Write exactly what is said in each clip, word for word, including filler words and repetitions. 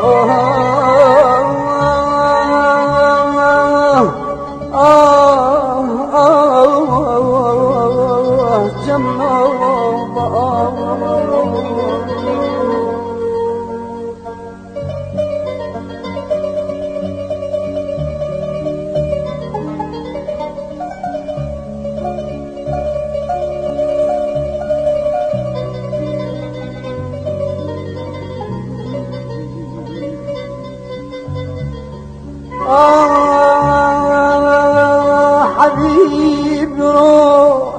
حبيب روح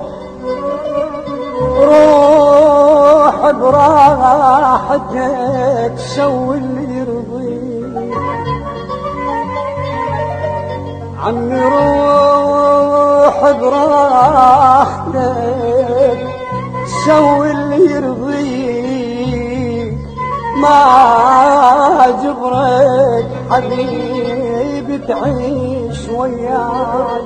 روح براحتك سوي اللي يرضيك عمي روح براحتك سوي اللي يرضيك ما جبرك حبيبي تعيش وياي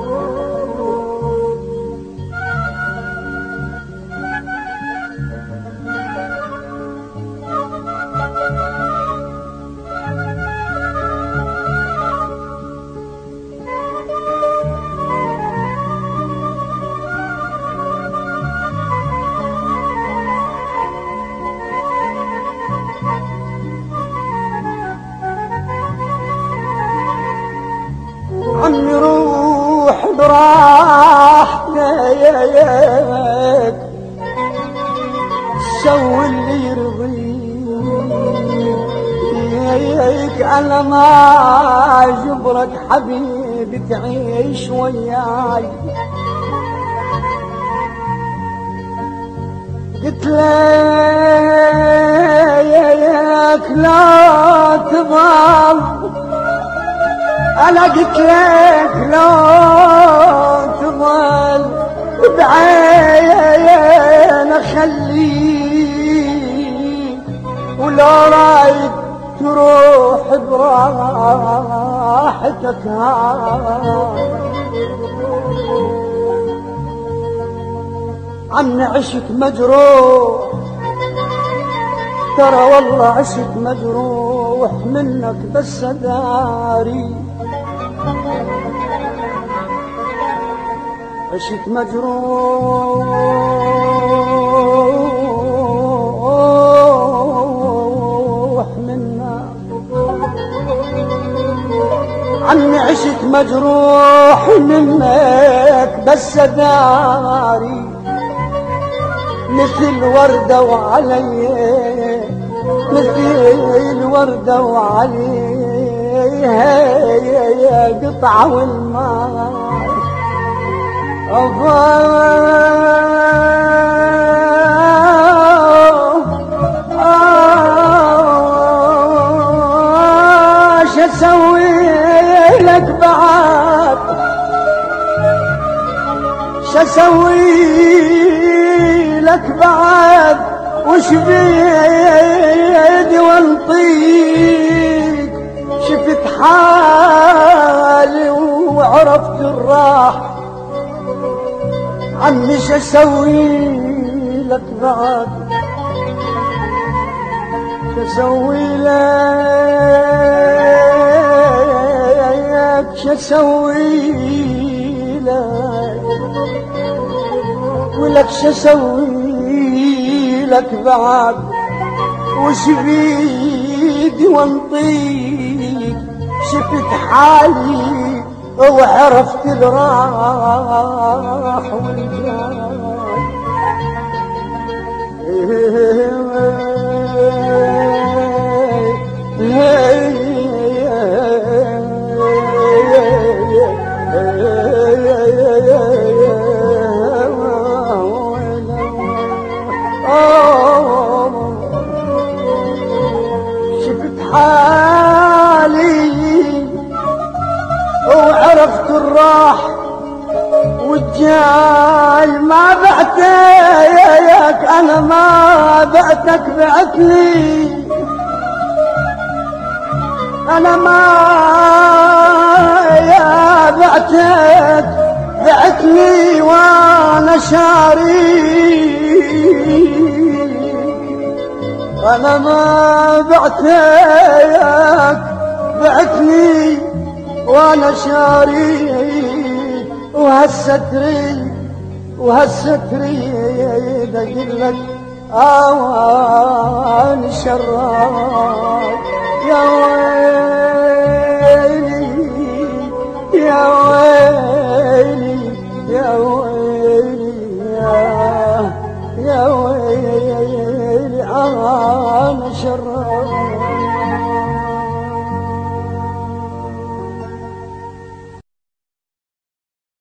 عمي روح براحتك سوي اللي يرضيك انا ما جبرك حبيبي تعيش وياي قلت لك لا تضل انا قلت لك لا تضل بعين اخليك ولا رايد تروح براحتك عمي عشت مجروح ترى والله عشت مجروح منك بس داري عشت مجروح منك عمي عشت مجروح منك بس داري مثل وردة وعلي مثل وردة وعلي هي قطعة والماء شو اسوي لك بعد شو اسوي لك بعد وش بيدي وانطيك شفت حالي وعرفت الراحة عمي شو اسوي لك بعد شو اسوي لك شو اسوي لك ولك شو اسوي لك بعد وش بيدي وانطيك شفت حالي وعرفت الراح والجاي شفت حالي وعرفت الراح والجاي ما بعتك انا ما بعتك بعتني انا ما يا بعتك بعتني وانا شاري وانا ما بعتك بعتني وانا شاري وهالستري وهالستري اقول لك اوان شراك يا ويلي يا ويلي يا ويلي يا يا ويلي انا شراك